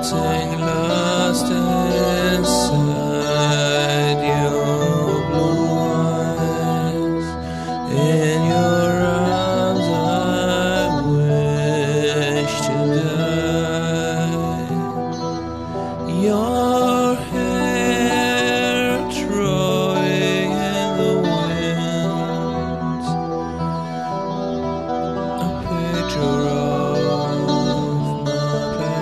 getting lost inside your blue eyes. In your arms I wish to die. Your hair throwing in the wind, a picture of my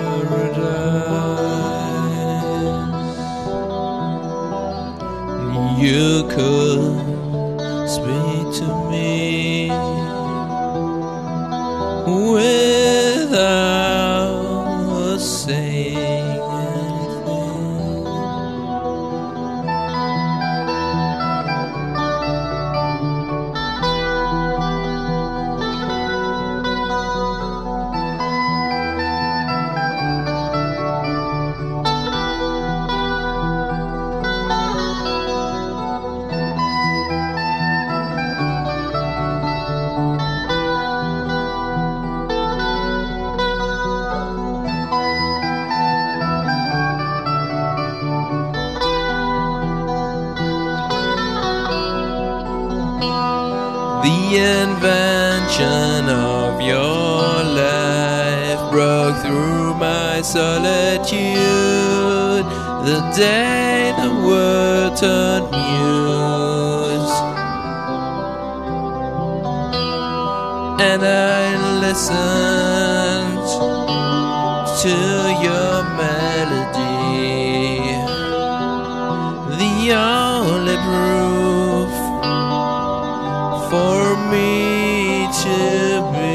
paradise. You could speak to me without saying anything. The invention of your life broke through my solitude the day the world turned mute, and I listened to your melody, the only proof for me to be.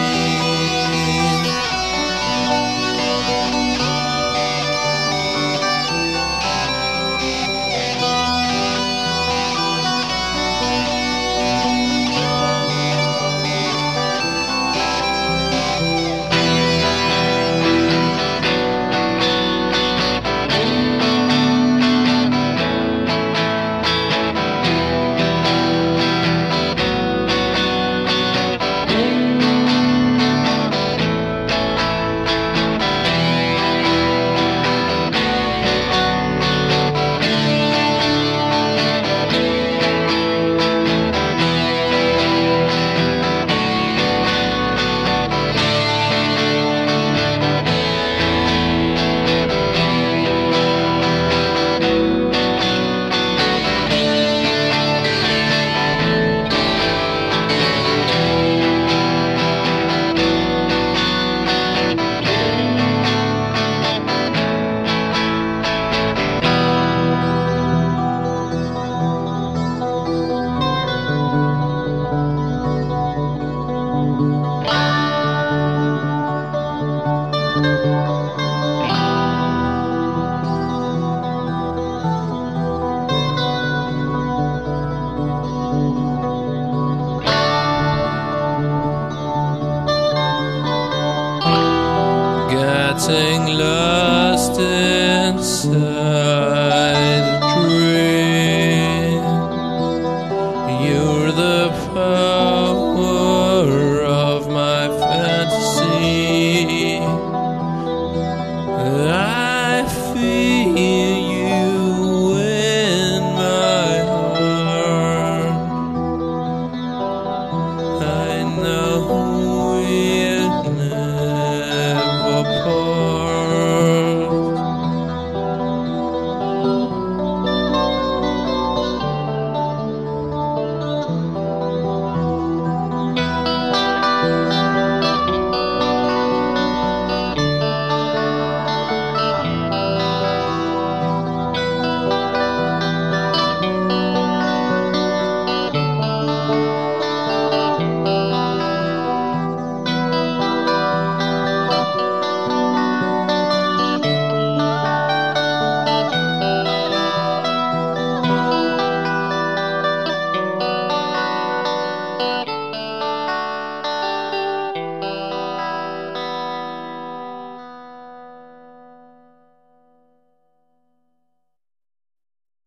Getting lost inside a dream. You're the power of my fantasy. I feel